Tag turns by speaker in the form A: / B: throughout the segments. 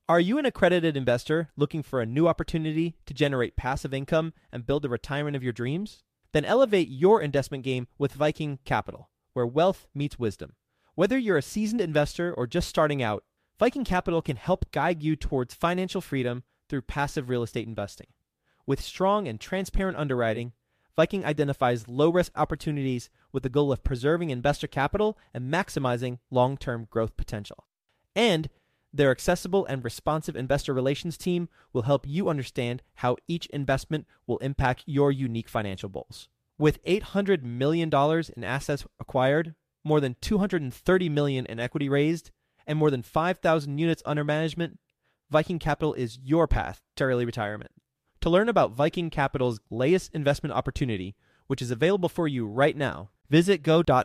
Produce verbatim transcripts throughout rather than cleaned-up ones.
A: Are you an accredited investor looking for a new opportunity to generate passive income and build the retirement of your dreams? Then elevate your investment game with Viking Capital, where wealth meets wisdom. Whether you're a seasoned investor or just starting out, Viking Capital can help guide you towards financial freedom through passive real estate investing. With strong and transparent underwriting, Viking identifies low-risk opportunities with the goal of preserving investor capital and maximizing long-term growth potential. And their accessible and responsive investor relations team will help you understand how each investment will impact your unique financial goals. With eight hundred million dollars in assets acquired, more than two hundred thirty million dollars in equity raised, and more than five thousand units under management, Viking Capital is your path to early retirement. To learn about Viking Capital's latest investment opportunity, which is available for you right now, visit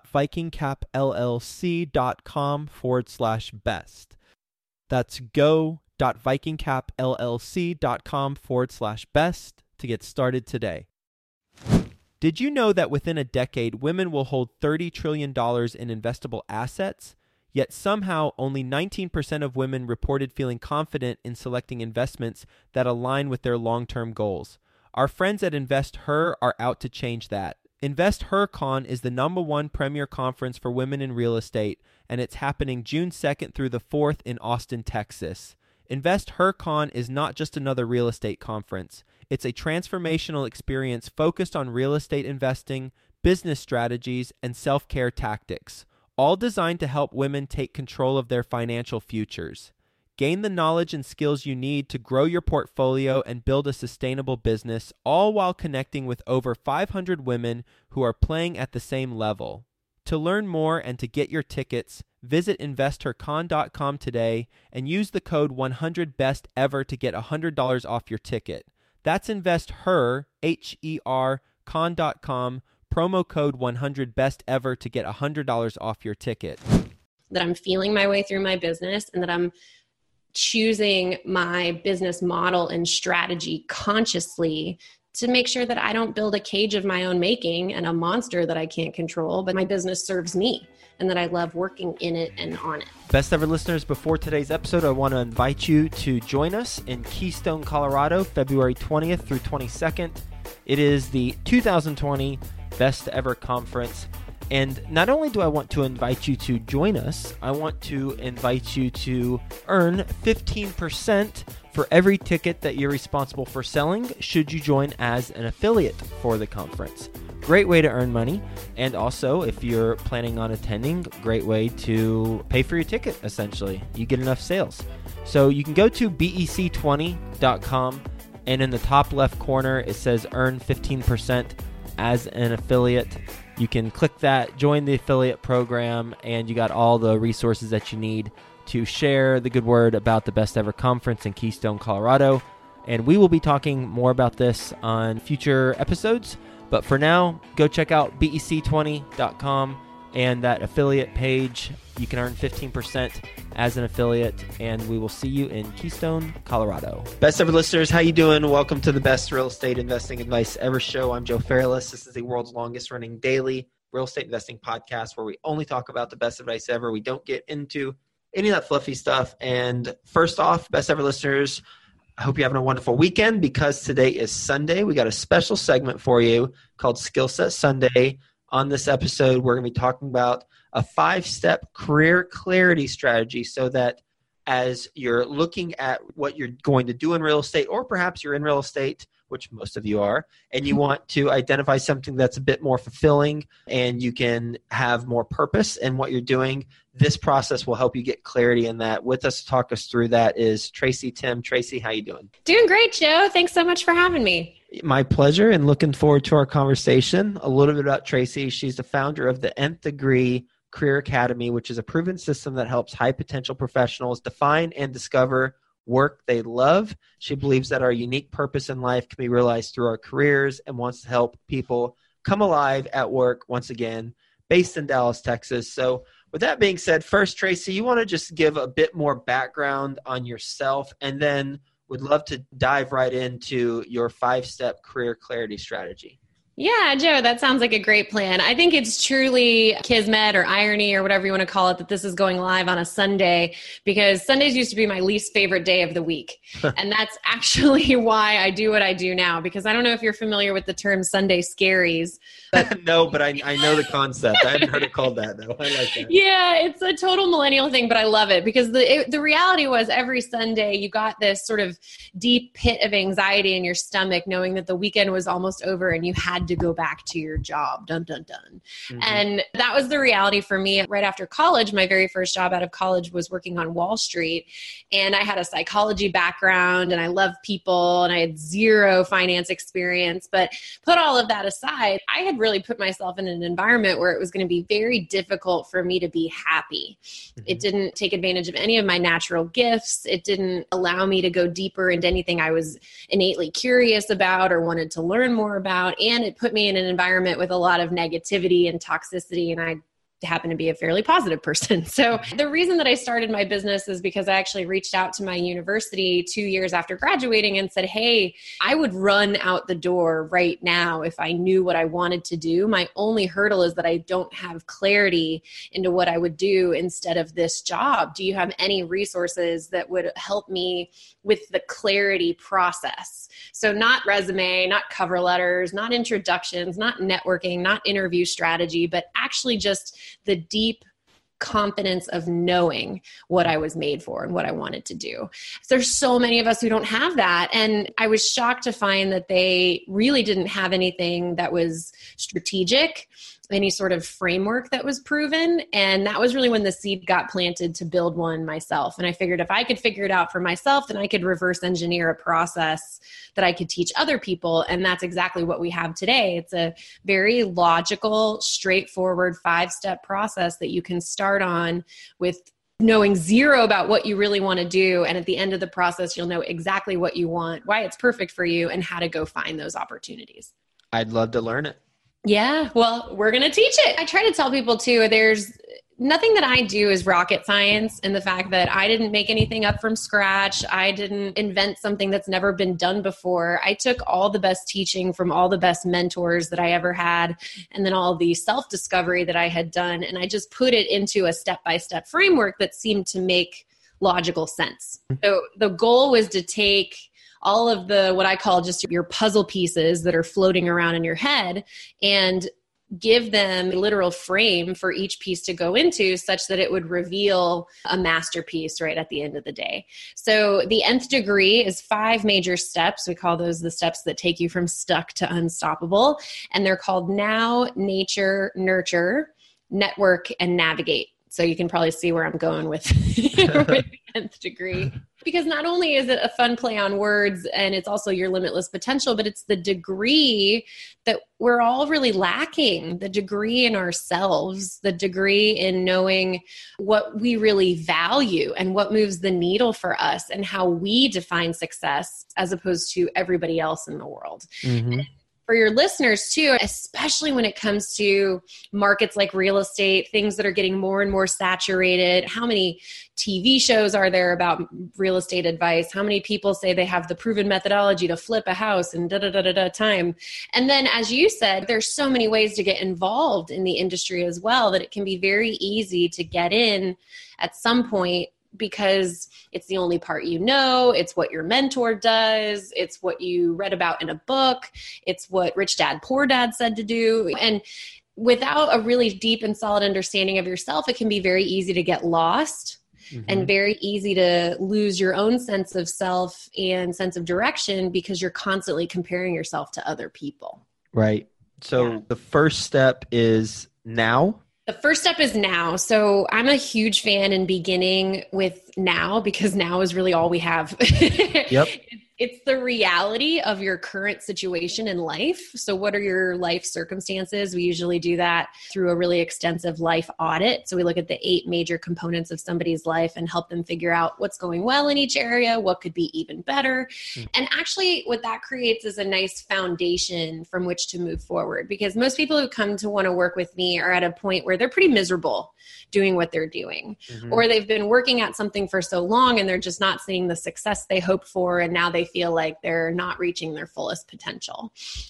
A: go.vikingcapllc.com forward slash best. That's go.vikingcapllc.com forward slash best to get started today. Did you know that within a decade, women will hold thirty trillion dollars in investable assets? Yet somehow only nineteen percent of women reported feeling confident in selecting investments that align with their long-term goals. Our friends at InvestHer are out to change that. InvestHerCon is the number one premier conference for women in real estate, and it's happening June second through the fourth in Austin, Texas. InvestHerCon is not just another real estate conference. It's a transformational experience focused on real estate investing, business strategies, and self-care tactics, all designed to help women take control of their financial futures. Gain the knowledge and skills you need to grow your portfolio and build a sustainable business, all while connecting with over five hundred women who are playing at the same level. To learn more and to get your tickets, visit investor con dot com today and use the code one hundred best ever to get one hundred dollars off your ticket. That's InvestHer, H E R, con dot com, promo code one hundred best ever to get one hundred dollars off your ticket.
B: That I'm feeling my way through my business and that I'm choosing my business model and strategy consciously to make sure that I don't build a cage of my own making and a monster that I can't control, but my business serves me and that I love working in it and on it.
A: Best ever listeners, before today's episode, I want to invite you to join us in Keystone, Colorado, February twentieth through twenty-second. It is the two thousand twenty Best Ever Conference. And not only do I want to invite you to join us, I want to invite you to earn fifteen percent for every ticket that you're responsible for selling should you join as an affiliate for the conference. Great way to earn money. And also, if you're planning on attending, great way to pay for your ticket, essentially. You get enough sales. So you can go to B E C twenty dot com, and in the top left corner, it says earn fifteen percent as an affiliate. You can click that, join the affiliate program, and you got all the resources that you need to share the good word about the Best Ever Conference in Keystone, Colorado. And we will be talking more about this on future episodes. But for now, go check out B E C twenty dot com and that affiliate page. You can earn fifteen percent as an affiliate, and we will see you in Keystone, Colorado. Best Ever listeners, how you doing? Welcome to the Best Real Estate Investing Advice Ever show. I'm Joe Fairless. This is the world's longest running daily real estate investing podcast where we only talk about the best advice ever. We don't get into any of that fluffy stuff. And first off, Best Ever listeners, I hope you're having a wonderful weekend because today is Sunday. We got a special segment for you called Skill Set Sunday. On this episode, we're going to be talking about a five-step career clarity strategy so that as you're looking at what you're going to do in real estate, or perhaps you're in real estate, which most of you are, and you want to identify something that's a bit more fulfilling and you can have more purpose in what you're doing, this process will help you get clarity in that. With us to talk us through that is Tracy Tim. Tracy, how you doing?
B: Doing great, Joe. Thanks so much for having me.
A: My pleasure, and looking forward to our conversation. A little bit about Tracy. She's the founder of the Nth Degree Career Academy, which is a proven system that helps high potential professionals define and discover work they love. She believes that our unique purpose in life can be realized through our careers and wants to help people come alive at work once again, based in Dallas, Texas. So with that being said, first, Tracy, you want to just give a bit more background on yourself, and then would love to dive right into your five-step career clarity strategy.
B: Yeah, Joe, that sounds like a great plan. I think it's truly kismet or irony or whatever you want to call it that this is going live on a Sunday, because Sundays used to be my least favorite day of the week. And that's actually why I do what I do now, because I don't know if you're familiar with the term Sunday scaries.
A: But no, but I, I know the concept. I haven't heard it called that though. I like that.
B: Yeah, it's a total millennial thing, but I love it because the it, the reality was every Sunday you got this sort of deep pit of anxiety in your stomach, knowing that the weekend was almost over and you had to go back to your job. Dun, dun, dun. Mm-hmm. And that was the reality for me right after college. My very first job out of college was working on Wall Street. And I had a psychology background and I love people and I had zero finance experience. But put all of that aside, I had really put myself in an environment where it was going to be very difficult for me to be happy. Mm-hmm. It didn't take advantage of any of my natural gifts. It didn't allow me to go deeper into anything I was innately curious about or wanted to learn more about. And it put me in an environment with a lot of negativity and toxicity, and I happen to be a fairly positive person. So the reason that I started my business is because I actually reached out to my university two years after graduating and said, hey, I would run out the door right now if I knew what I wanted to do. My only hurdle is that I don't have clarity into what I would do instead of this job. Do you have any resources that would help me with the clarity process? So not resume, not cover letters, not introductions, not networking, not interview strategy, but actually just the deep confidence of knowing what I was made for and what I wanted to do. So there's so many of us who don't have that. And I was shocked to find that they really didn't have anything that was strategic, any sort of framework that was proven. And that was really when the seed got planted to build one myself. And I figured if I could figure it out for myself, then I could reverse engineer a process that I could teach other people. And that's exactly what we have today. It's a very logical, straightforward five-step process that you can start on with knowing zero about what you really want to do. And at the end of the process, you'll know exactly what you want, why it's perfect for you, and how to go find those opportunities.
A: I'd love to learn it.
B: Yeah, well, we're going to teach it. I try to tell people too, there's nothing that I do is rocket science, and the fact that I didn't make anything up from scratch. I didn't invent something that's never been done before. I took all the best teaching from all the best mentors that I ever had, and then all the self-discovery that I had done, and I just put it into a step-by-step framework that seemed to make logical sense. So the goal was to take all of the, what I call just your puzzle pieces that are floating around in your head, and give them a literal frame for each piece to go into such that it would reveal a masterpiece right at the end of the day. So the nth degree is five major steps. We call those the steps that take you from stuck to unstoppable. And they're called now, nature, nurture, network, and navigate. So you can probably see where I'm going with, with the nth degree. Because not only is it a fun play on words and it's also your limitless potential, but it's the degree that we're all really lacking, the degree in ourselves, the degree in knowing what we really value and what moves the needle for us and how we define success as opposed to everybody else in the world. Mm-hmm. For your listeners too, especially when it comes to markets like real estate, things that are getting more and more saturated. How many T V shows are there about real estate advice? How many people say they have the proven methodology to flip a house in da da da da da time? And then, as you said, there's so many ways to get involved in the industry as well that it can be very easy to get in at some point, because it's the only part you know, it's what your mentor does, it's what you read about in a book, it's what Rich Dad, Poor Dad said to do. And without a really deep and solid understanding of yourself, it can be very easy to get lost. Mm-hmm. And very easy to lose your own sense of self and sense of direction because you're constantly comparing yourself to other people.
A: Right. So yeah. The first step is now.
B: The first step is now. So I'm a huge fan in beginning with now, because now is really all we have.
A: Yep.
B: It's the reality of your current situation in life. So what are your life circumstances? We usually do that through a really extensive life audit. So we look at the eight major components of somebody's life and help them figure out what's going well in each area, what could be even better. Mm. And actually what that creates is a nice foundation from which to move forward, because most people who come to want to work with me are at a point where they're pretty miserable doing what they're doing, mm-hmm. or they've been working at something for so long and they're just not seeing the success they hoped for. And now they really feel like they're not reaching their fullest potential.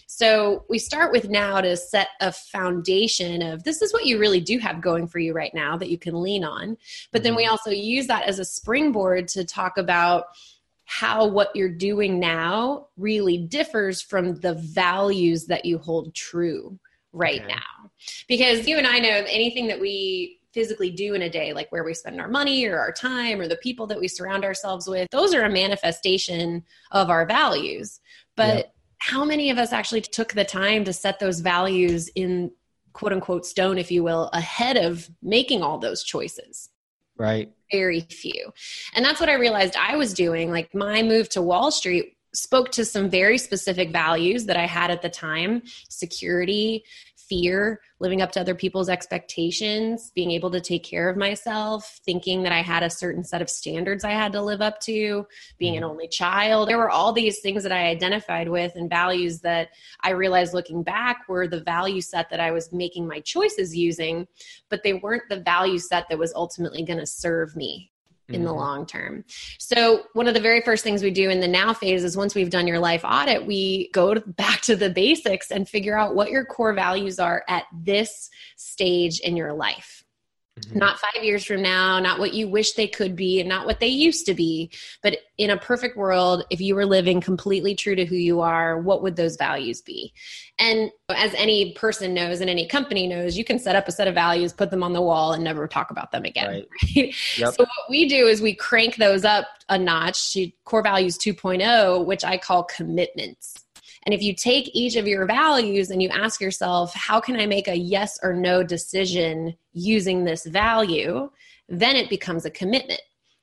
B: So we start with now to set a foundation of this is what you really do have going for you right now that you can lean on. But then we also use that as a springboard to talk about how what you're doing now really differs from the values that you hold true right okay. now. Because you and I know anything that we physically do in a day, like where we spend our money or our time or the people that we surround ourselves with, those are a manifestation of our values. But yep. how many of us actually took the time to set those values in quote unquote stone, if you will, ahead of making all those choices?
A: Right.
B: Very few. And that's what I realized I was doing. Like my move to Wall Street spoke to some very specific values that I had at the time: security, fear, living up to other people's expectations, being able to take care of myself, thinking that I had a certain set of standards I had to live up to, being an only child. There were all these things that I identified with and values that I realized looking back were the value set that I was making my choices using, but they weren't the value set that was ultimately going to serve me in the long term. So one of the very first things we do in the now phase is once we've done your life audit, we go to, back to the basics and figure out what your core values are at this stage in your life. Mm-hmm. Not five years from now, not what you wish they could be and not what they used to be, but in a perfect world, if you were living completely true to who you are, what would those values be? And as any person knows and any company knows, you can set up a set of values, put them on the wall and never talk about them again. Right. Right? Yep. So what we do is we crank those up a notch to Core Values two point oh, which I call commitments. And if you take each of your values and you ask yourself, how can I make a yes or no decision using this value? Then it becomes a commitment.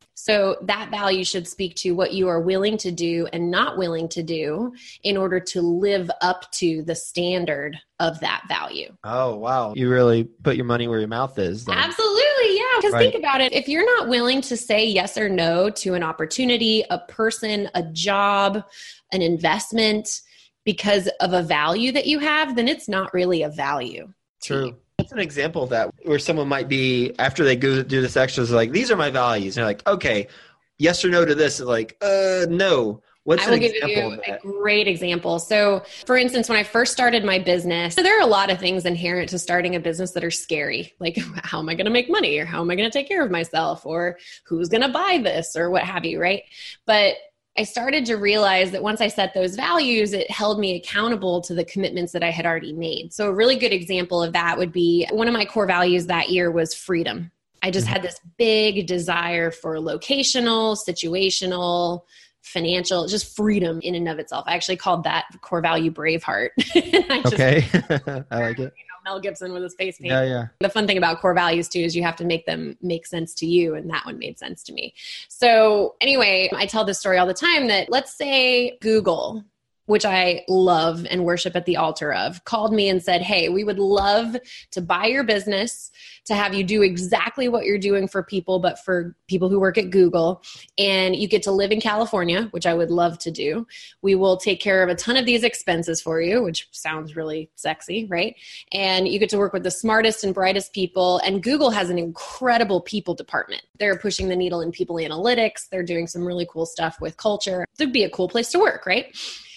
B: So that value should speak to what you are willing to do and not willing to do in order to live up to the standard of that value.
A: Oh, wow. You really put your money where your mouth is. Then.
B: Absolutely. Yeah. Because
A: right.
B: think about it. If you're not willing to say yes or no to an opportunity, a person, a job, an investment, because of a value that you have, then it's not really a value.
A: True. What's an example of that where someone might be, after they go do this exercise, like, these are my values. And they're like, okay, yes or no to this. Like, uh, no. What's
B: I will
A: an
B: give
A: example
B: you
A: of that?
B: a great example. So for instance, when I first started my business, there are a lot of things inherent to starting a business that are scary. Like, how am I going to make money? Or how am I going to take care of myself? Or who's going to buy this? Or what have you, right? But I started to realize that once I set those values, it held me accountable to the commitments that I had already made. So a really good example of that would be one of my core values that year was freedom. I just had this big desire for locational, situational, financial, just freedom in and of itself. I actually called that core value Braveheart. I just,
A: okay. I like it.
B: You know, Mel Gibson with his face paint.
A: Yeah, yeah.
B: The fun thing about core values too is you have to make them make sense to you, and that one made sense to me. So anyway, I tell this story all the time that let's say Google, which I love and worship at the altar of, called me and said, hey, we would love to buy your business, to have you do exactly what you're doing for people, but for people who work at Google. And you get to live in California, which I would love to do. We will take care of a ton of these expenses for you, which sounds really sexy, right? And you get to work with the smartest and brightest people. And Google has an incredible people department. They're pushing the needle in people analytics. They're doing some really cool stuff with culture. It'd be a cool place to work, right?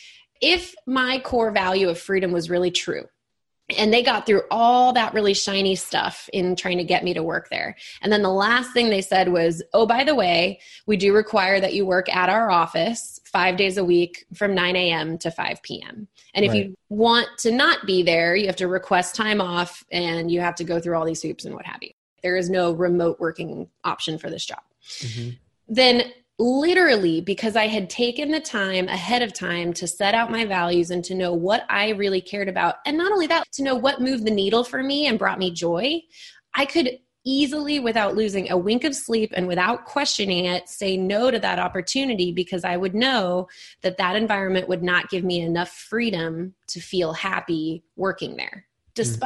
B: If my core value of freedom was really true, and they got through all that really shiny stuff in trying to get me to work there. And then the last thing they said was, oh, by the way, we do require that you work at our office five days a week from nine a.m. to five p.m. And if right. you want to not be there, you have to request time off and you have to go through all these hoops and what have you. There is no remote working option for this job. Mm-hmm. Then literally, because I had taken the time ahead of time to set out my values and to know what I really cared about, and not only that, to know what moved the needle for me and brought me joy, I could easily, without losing a wink of sleep and without questioning it, say no to that opportunity, because I would know that that environment would not give me enough freedom to feel happy working there, despite mm-hmm.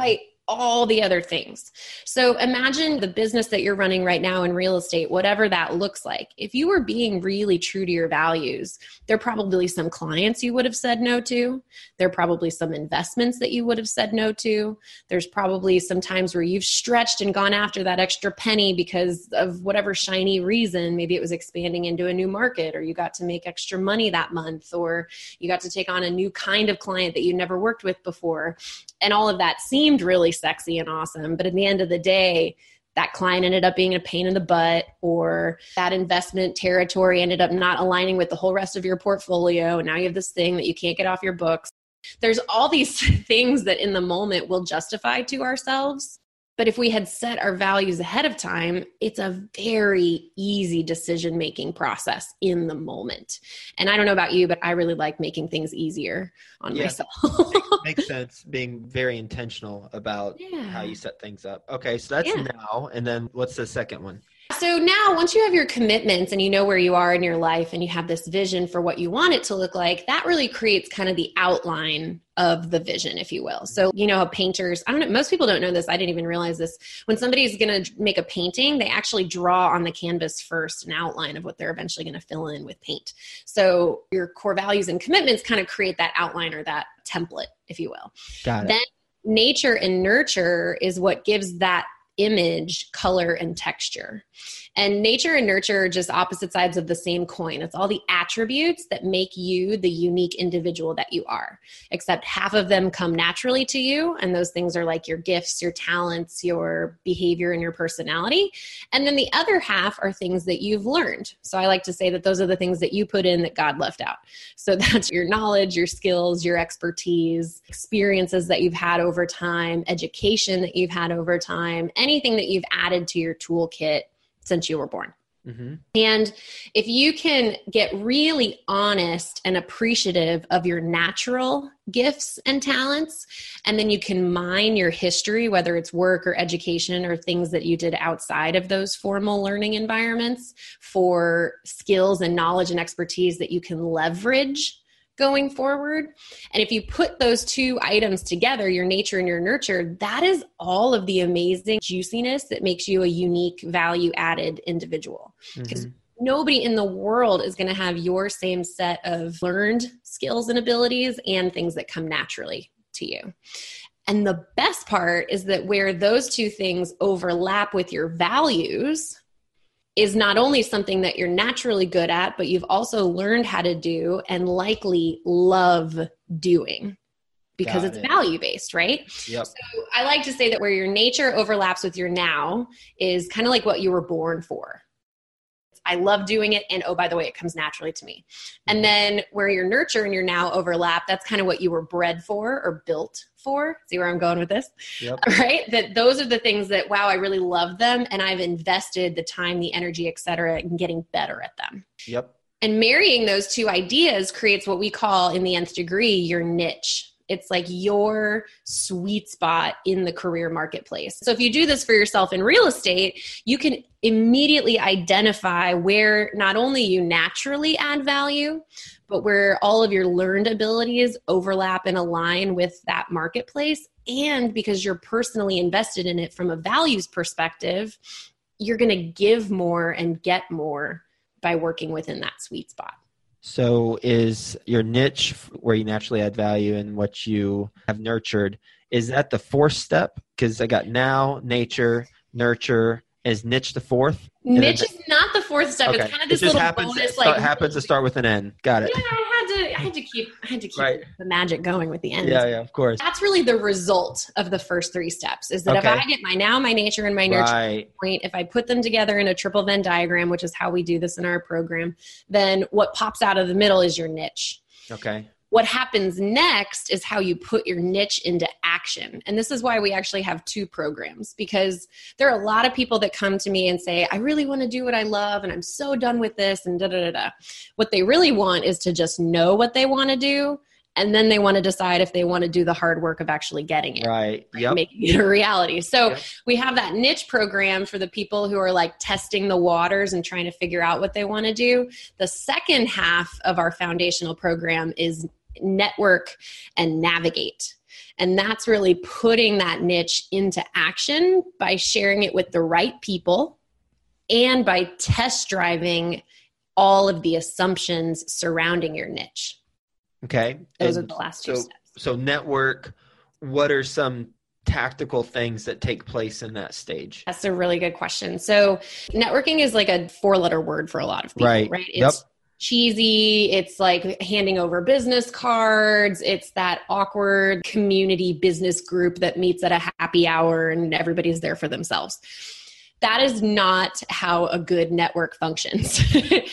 B: all the other things. So imagine the business that you're running right now in real estate, whatever that looks like. If you were being really true to your values, there are probably some clients you would have said no to. There are probably some investments that you would have said no to. There's probably some times where you've stretched and gone after that extra penny because of whatever shiny reason. Maybe it was expanding into a new market, or you got to make extra money that month, or you got to take on a new kind of client that you never worked with before. And all of that seemed really sexy and awesome. But at the end of the day, that client ended up being a pain in the butt, or that investment territory ended up not aligning with the whole rest of your portfolio. And now you have this thing that you can't get off your books. There's all these things that in the moment we'll justify to ourselves. But if we had set our values ahead of time, it's a very easy decision-making process in the moment. And I don't know about you, but I really like making things easier on
A: yeah.
B: myself.
A: Makes sense. Being very intentional about
B: yeah.
A: how you set things up. Okay, so that's
B: yeah.
A: now. And then what's the second one?
B: So now once you have your commitments and you know where you are in your life and you have this vision for what you want it to look like, that really creates kind of the outline of the vision, if you will. So, you know, how painters, I don't know, most people don't know this. I didn't even realize this. When somebody's going to make a painting, they actually draw on the canvas first an outline of what they're eventually going to fill in with paint. So your core values and commitments kind of create that outline or that template, if you will.
A: Got it.
B: Then nature and nurture is what gives that image, color, and texture. And nature and nurture are just opposite sides of the same coin. It's all the attributes that make you the unique individual that you are, except half of them come naturally to you. And those things are like your gifts, your talents, your behavior, and your personality. And then the other half are things that you've learned. So I like to say that those are the things that you put in that God left out. So that's your knowledge, your skills, your expertise, experiences that you've had over time, education that you've had over time, anything that you've added to your toolkit since you were born. Mm-hmm. And if you can get really honest and appreciative of your natural gifts and talents, and then you can mine your history, whether it's work or education or things that you did outside of those formal learning environments, for skills and knowledge and expertise that you can leverage going forward. And if you put those two items together, your nature and your nurture, that is all of the amazing juiciness that makes you a unique, value-added individual. Because mm-hmm. nobody in the world is going to have your same set of learned skills and abilities and things that come naturally to you. And the best part is that where those two things overlap with your values is not only something that you're naturally good at, but you've also learned how to do and likely love doing because
A: Got
B: it's
A: it.
B: value-based, right?
A: Yep.
B: So I like to say that where your nature overlaps with your now is kind of like what you were born for. I love doing it. And oh, by the way, it comes naturally to me. And then where your nurture and your now overlap, that's kind of what you were bred for or built for. See where I'm going with this?
A: Yep.
B: Right? That those are the things that, wow, I really love them. And I've invested the time, the energy, et cetera, in getting better at them.
A: Yep.
B: And marrying those two ideas creates what we call in the nth degree, your niche. It's like your sweet spot in the career marketplace. So if you do this for yourself in real estate, you can immediately identify where not only you naturally add value, but where all of your learned abilities overlap and align with that marketplace. And because you're personally invested in it from a values perspective, you're going to give more and get more by working within that sweet spot.
A: So is your niche where you naturally add value and what you have nurtured, is that the fourth step? Because I got now, nature, nurture. Is niche the fourth?
B: Niche is not the fourth step.
A: Okay.
B: It's kind of this
A: it just
B: little
A: happens,
B: bonus.
A: start,
B: Like
A: happens to start with an N. Got it.
B: Yeah, I had to. I had to keep. I had to keep
A: Right.
B: the magic going with the end.
A: Yeah, yeah, of course.
B: That's really the result of the first three steps. Is that
A: Okay.
B: if I get my now, my nature, and my nurture
A: Right.
B: point, if I put them together in a triple Venn diagram, which is how we do this in our program, then what pops out of the middle is your niche.
A: Okay.
B: What happens next is how you put your niche into action. And this is why we actually have two programs, because there are a lot of people that come to me and say, I really want to do what I love and I'm so done with this and da da da da. What they really want is to just know what they want to do. And then they want to decide if they want to do the hard work of actually getting it.
A: Right. Yep.
B: Making it a reality. So
A: Yep.
B: we have that niche program for the people who are like testing the waters and trying to figure out what they want to do. The second half of our foundational program is network and navigate. And that's really putting that niche into action by sharing it with the right people and by test driving all of the assumptions surrounding your niche.
A: Okay.
B: Those
A: and
B: are the last two
A: so,
B: steps.
A: So network, what are some tactical things that take place in that stage?
B: That's a really good question. So networking is like a four-letter word for a lot of people,
A: right?
B: right? It's
A: yep.
B: cheesy. It's like handing over business cards. It's that awkward community business group that meets at a happy hour and everybody's there for themselves. That is not how a good network functions.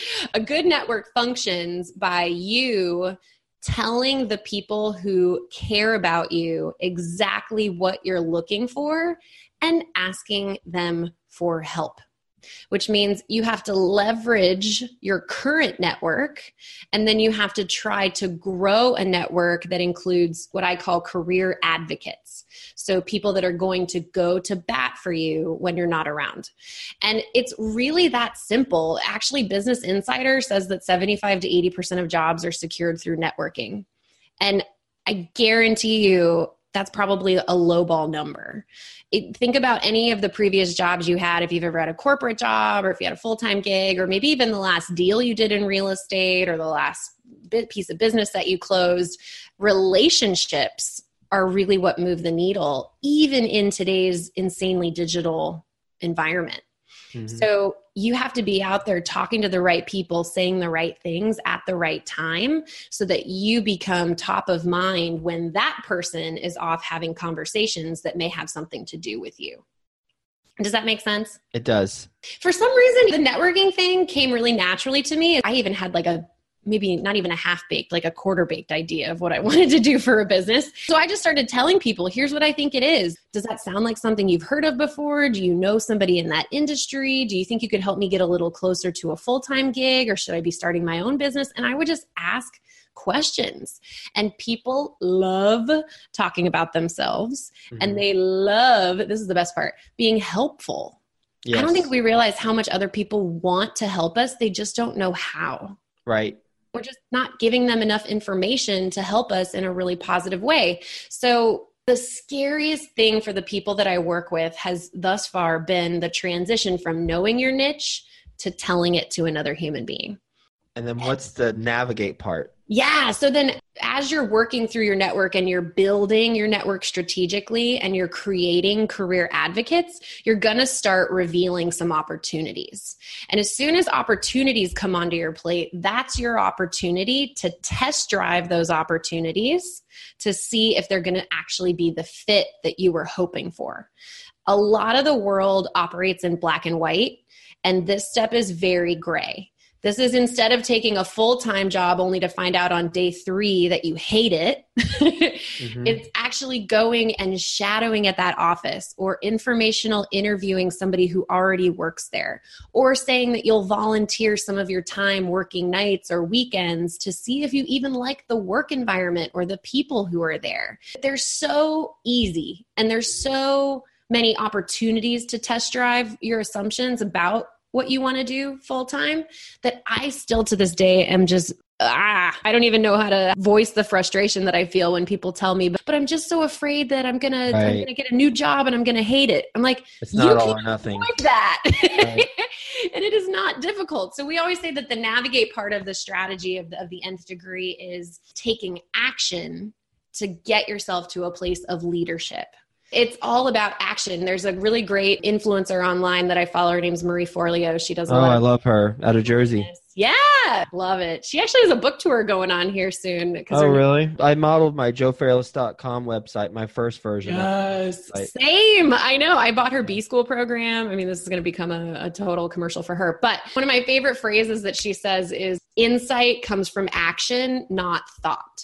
B: A good network functions by you telling the people who care about you exactly what you're looking for and asking them for help, which means you have to leverage your current network, and then you have to try to grow a network that includes what I call career advocates. So people that are going to go to bat for you when you're not around. And it's really that simple. Actually, Business Insider says that seventy-five to eighty percent of jobs are secured through networking. And I guarantee you that's probably a lowball number. It, think about any of the previous jobs you had, if you've ever had a corporate job or if you had a full-time gig, or maybe even the last deal you did in real estate or the last bit piece of business that you closed. Relationships are really what move the needle, even in today's insanely digital environment. Mm-hmm. So you have to be out there talking to the right people, saying the right things at the right time so that you become top of mind when that person is off having conversations that may have something to do with you. Does that make sense?
A: It does.
B: For some reason, the networking thing came really naturally to me. I even had like a maybe not even a half-baked, like a quarter-baked idea of what I wanted to do for a business. So I just started telling people, here's what I think it is. Does that sound like something you've heard of before? Do you know somebody in that industry? Do you think you could help me get a little closer to a full-time gig, or should I be starting my own business? And I would just ask questions. And people love talking about themselves. Mm-hmm. And they love, this is the best part, being helpful. Yes. I don't think we realize how much other people want to help us. They just don't know how.
A: Right.
B: We're just not giving them enough information to help us in a really positive way. So the scariest thing for the people that I work with has thus far been the transition from knowing your niche to telling it to another human being.
A: And then what's the navigate part?
B: Yeah. So then as you're working through your network and you're building your network strategically and you're creating career advocates, you're going to start revealing some opportunities. And as soon as opportunities come onto your plate, that's your opportunity to test drive those opportunities to see if they're going to actually be the fit that you were hoping for. A lot of the world operates in black and white, and this step is very gray. This is instead of taking a full-time job only to find out on day three that you hate it, mm-hmm. It's actually going and shadowing at that office, or informational interviewing somebody who already works there, or saying that you'll volunteer some of your time working nights or weekends to see if you even like the work environment or the people who are there. They're so easy, and there's so many opportunities to test drive your assumptions about what you want to do full time, that I still to this day am just, ah, I don't even know how to voice the frustration that I feel when people tell me, but, but I'm just so afraid that I'm going right. to, I'm going to get a new job and I'm going to hate it. I'm like,
A: it's not all or nothing.
B: Avoid that. Right. And it is not difficult. So we always say that the navigate part of the strategy of the, of the nth degree is taking action to get yourself to a place of leadership. It's all about action. There's a really great influencer online that I follow. Her name's Marie Forleo. She does a
A: oh,
B: lot
A: I
B: of
A: love her out of Jersey.
B: Yeah, love it. She actually has a book tour going on here soon.
A: Oh, really? I modeled my joe fairless dot com website, my first version.
B: Yes, of same. I know. I bought her B School program. I mean, this is going to become a, a total commercial for her. But one of my favorite phrases that she says is, insight comes from action, not thought.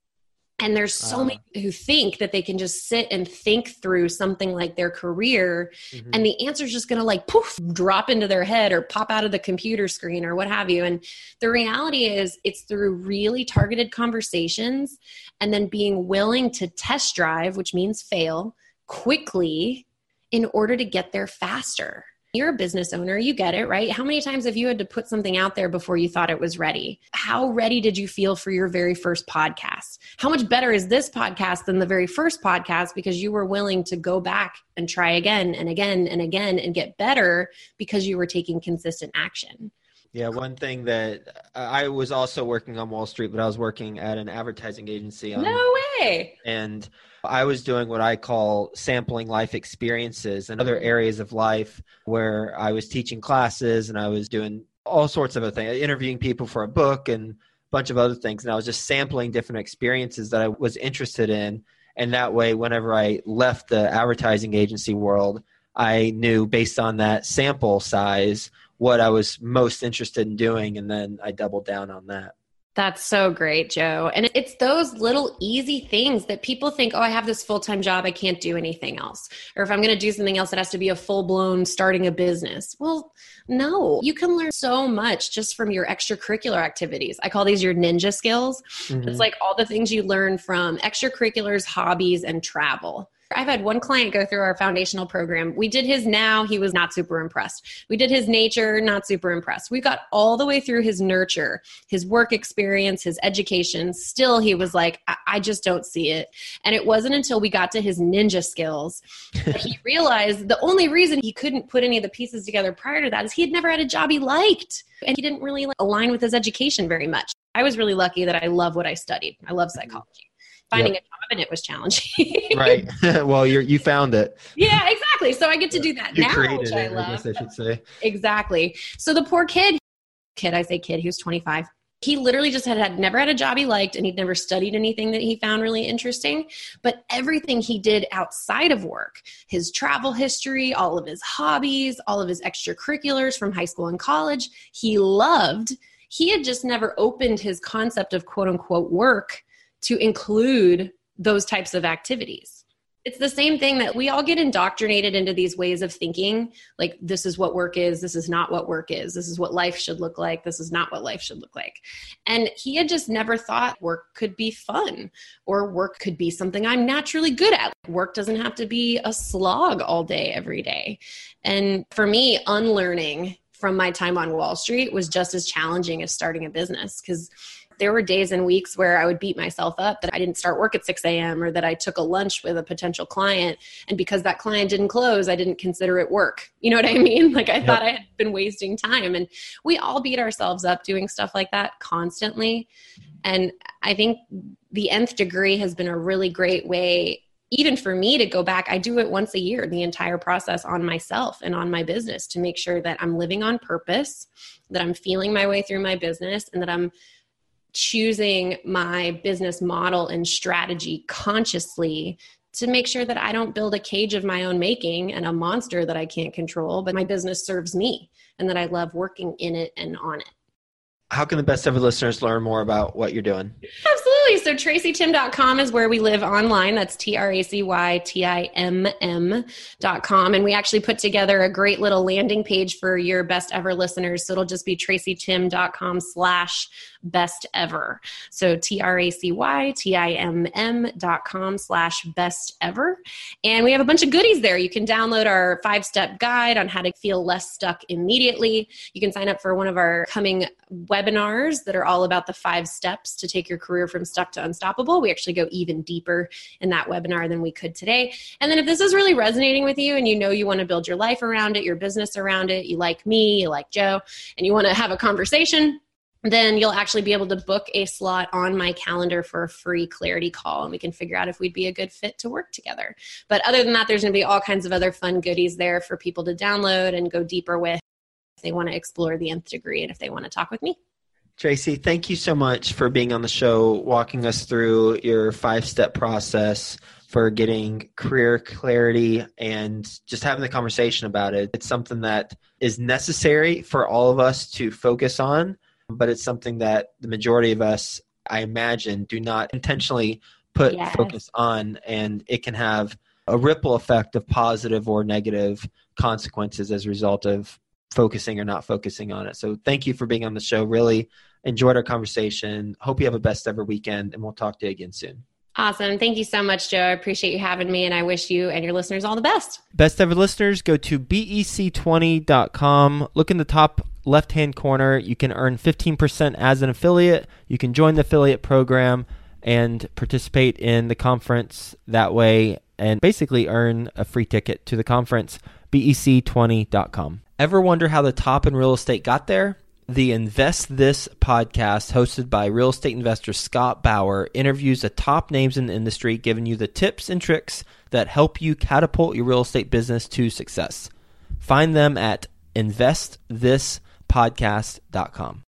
B: And there's so uh, many who think that they can just sit and think through something like their career, mm-hmm. and the answer is just going to like poof, drop into their head or pop out of the computer screen or what have you. And the reality is it's through really targeted conversations and then being willing to test drive, which means fail quickly, in order to get there faster. You're a business owner. You get it, right? How many times have you had to put something out there before you thought it was ready? How ready did you feel for your very first podcast? How much better is this podcast than the very first podcast because you were willing to go back and try again and again and again and get better because you were taking consistent action?
A: Yeah, one thing that I was also working on Wall Street, but I was working at an advertising agency. On,
B: no way.
A: And I was doing what I call sampling life experiences and other areas of life where I was teaching classes and I was doing all sorts of other things, interviewing people for a book and a bunch of other things. And I was just sampling different experiences that I was interested in. And that way, whenever I left the advertising agency world, I knew based on that sample size what I was most interested in doing, and then I doubled down on that.
B: That's so great, Joe. And it's those little easy things that people think, oh, I have this full-time job, I can't do anything else. Or if I'm going to do something else, it has to be a full-blown starting a business. Well, no, you can learn so much just from your extracurricular activities. I call these your ninja skills. Mm-hmm. It's like all the things you learn from extracurriculars, hobbies, and travel. I've had one client go through our foundational program. We did his now, he was not super impressed. We did his nature, not super impressed. We got all the way through his nurture, his work experience, his education. Still, he was like, I, I just don't see it. And it wasn't until we got to his ninja skills that he realized the only reason he couldn't put any of the pieces together prior to that is he had never had a job he liked. And he didn't really like, align with his education very much. I was really lucky that I love what I studied. I love psychology. Finding yep. a job in it was challenging.
A: Right. Well, you you found it.
B: Yeah, exactly. So I get to do that
A: you
B: now,
A: created
B: which
A: it,
B: I love.
A: I guess I should say.
B: Exactly. So the poor kid, kid, I say kid, he was twenty-five. He literally just had, had never had a job he liked, and he'd never studied anything that he found really interesting. But everything he did outside of work, his travel history, all of his hobbies, all of his extracurriculars from high school and college, he loved. He had just never opened his concept of quote unquote work to include those types of activities. It's the same thing that we all get indoctrinated into these ways of thinking, like this is what work is, this is not what work is, this is what life should look like, this is not what life should look like. And he had just never thought work could be fun or work could be something I'm naturally good at. Work doesn't have to be a slog all day, every day. And for me, unlearning from my time on Wall Street was just as challenging as starting a business, because there were days and weeks where I would beat myself up that I didn't start work at six a.m. or that I took a lunch with a potential client. And because that client didn't close, I didn't consider it work. You know what I mean? Like I yep. thought I had been wasting time. And we all beat ourselves up doing stuff like that constantly. And I think the nth degree has been a really great way, even for me, to go back. I do it once a year, the entire process on myself and on my business, to make sure that I'm living on purpose, that I'm feeling my way through my business, and that I'm choosing my business model and strategy consciously to make sure that I don't build a cage of my own making and a monster that I can't control, but my business serves me and that I love working in it and on it.
A: How can the best ever listeners learn more about what you're doing?
B: Absolutely. So tracy tim dot com is where we live online. That's T R A C Y T I M M dot com. And we actually put together a great little landing page for your best ever listeners. So it'll just be tracy tim dot com slash best ever. So T R A C Y T I M M dot com slash best ever. And we have a bunch of goodies there. You can download our five-step guide on how to feel less stuck immediately. You can sign up for one of our coming webinars that are all about the five steps to take your career from stuck to unstoppable. We actually go even deeper in that webinar than we could today. And then if this is really resonating with you and you know you want to build your life around it, your business around it, you like me, you like Joe, and you want to have a conversation, then you'll actually be able to book a slot on my calendar for a free clarity call, and we can figure out if we'd be a good fit to work together. But other than that, there's going to be all kinds of other fun goodies there for people to download and go deeper with if they want to explore the nth degree and if they want to talk with me.
A: Tracy, thank you so much for being on the show, walking us through your five-step process for getting career clarity and just having the conversation about it. It's something that is necessary for all of us to focus on, but it's something that the majority of us, I imagine, do not intentionally put yes. focus on, and it can have a ripple effect of positive or negative consequences as a result of focusing or not focusing on it. So thank you for being on the show. Really enjoyed our conversation. Hope you have a best ever weekend, and we'll talk to you again soon.
B: Awesome. Thank you so much, Joe. I appreciate you having me, and I wish you and your listeners all the best.
A: Best ever listeners, go to B E C twenty dot com. Look in the top left-hand corner. You can earn fifteen percent as an affiliate. You can join the affiliate program and participate in the conference that way and basically earn a free ticket to the conference. B E C twenty dot com. Ever wonder how the top in real estate got there? The Invest This podcast, hosted by real estate investor Scott Bauer, interviews the top names in the industry, giving you the tips and tricks that help you catapult your real estate business to success. Find them at invest this podcast dot com.